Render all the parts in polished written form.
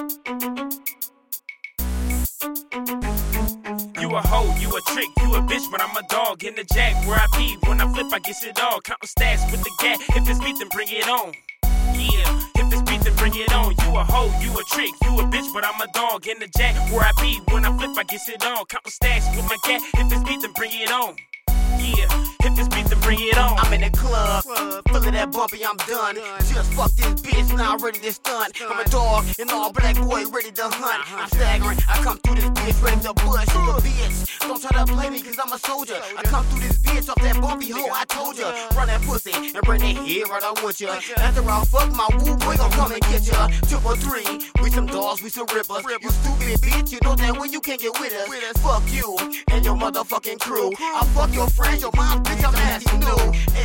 You a hoe, you a trick, you a bitch, but I'm a dog in the jack. Where I be, when I flip, I get it all. Counting stats with the gat. If it's beat, then bring it on. Yeah, if it's beat, then bring it on. You a hoe, you a trick, you a bitch, but I'm a dog in the jack. Where I be, when I flip, I get it all. Counting stats with my gat. If it's beat, then bring it on. Yeah, if it's beat, then bring it on. I'm in the club, feeling that bumpy, I'm done. Just fuck this bitch, now ready to stunt. I'm a dog, an all black boy, ready to hunt. I'm staggering, I come through this bitch, ready to bust. You a bitch, don't try to play me, cause I'm a soldier. I come through this bitch off that bumpy hoe, I told ya. Run that pussy, and bring that head right on with ya. After I fuck my woo, boy gon' come and get ya. 2-3, we some dogs, we some rippers. You stupid bitch, you know that when you can't get with us. Fuck you, and your motherfucking crew. I'll fuck your friends, your mom, bitch, I'm asking new.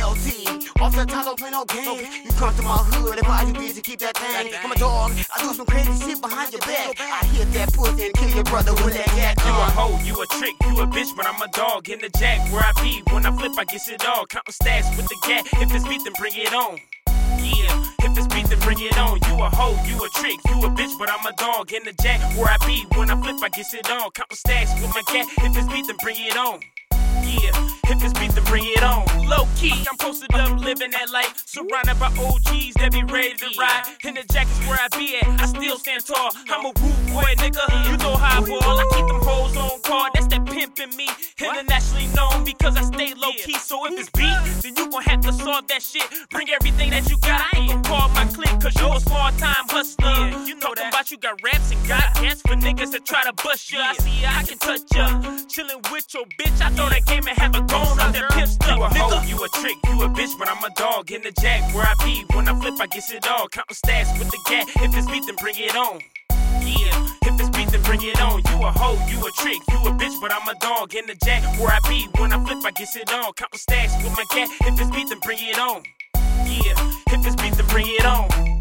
LT, off the top, don't play no games. You come to my hood, advise you bitch to keep that thing. I'm a dog, I do some crazy shit behind your back. I hit that pussy and kill your brother with that gat. You a hoe, you a trick, you a bitch, but I'm a dog in the jack. Where I be, when I flip, I get it all. Counting stats with the gat. If it's beat, then bring it on. Yeah, if it's beat, then bring it on. You a hoe, you a trick, you a bitch, but I'm a dog in the jack. Where I be, when I flip, I get it all. Counting stats with my gat. If it's beat, then bring it on. Yeah, if it's beat, then bring it on. Low key, I'm posted up, living that life. Surrounded by OGs that be ready to ride. In the jackets where I be at, I still stand tall. I'm a rude boy, nigga. You know how I ball. I keep them hoes on card. That's that pimp in me. Internationally known because I stay low key. So if it's beat, then you gon' have to solve that shit. Bring everything that you got. I ain't gon' call my clique, cause you a small time hustler. You know that about you got raps and got gas for niggas that try to bust ya. I see ya, I can touch ya. Chillin' with your bitch. I throw that game and have a gone out that pimp stuff. You a hoe, you a trick, you a bitch, but I'm a dog in the jack. Where I be, when I flip, I get it all. Counting stats with the gat. If it's beat, then bring it on. Yeah, if it's beat, then bring it on. You a hoe, you a trick, you a bitch, but I'm a dog in the jack. Where I be, when I flip, I get it all. Counting stats with my gat. If it's beat, then bring it on. Yeah, if it's beat, then bring it on.